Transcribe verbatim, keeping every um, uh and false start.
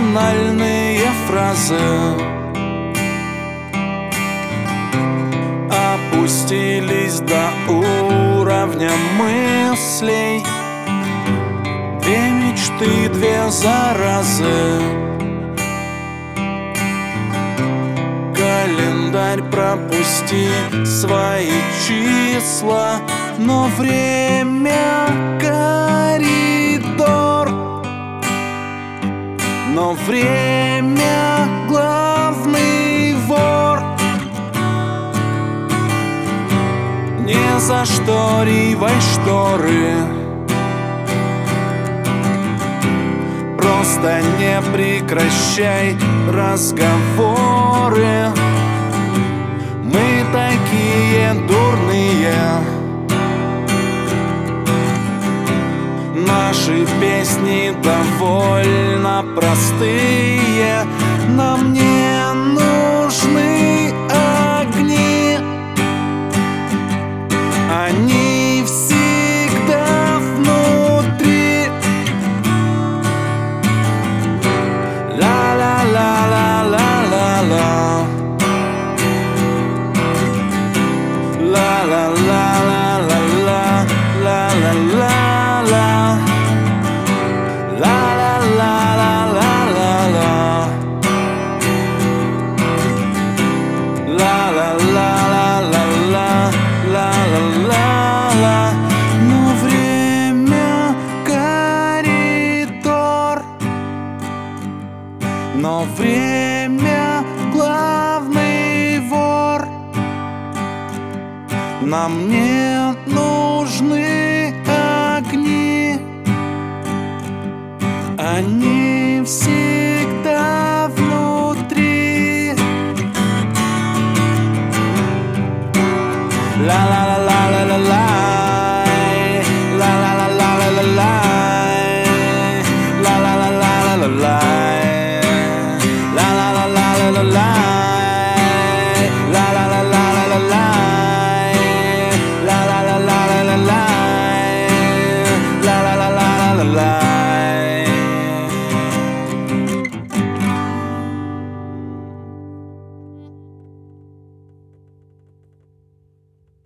банальные фразы опустились до уровня мыслей. Две мечты, две заразы. Календарь, пропусти свои числа, но время коридор, но время главный вор. Не зашторивай шторы, просто не прекращай разговоры. Мы такие дурные, наши песни довольно простые. Нам не нужны огни, они всегда внутри. Ла-ла-ла-ла-ла-ла-ла, ла-ла-ла-ла-ла-ла-ла-ла-ла. Но время коридор, но время главный вор. Нам не нужны огни, они всегда внутри. Ла-ла.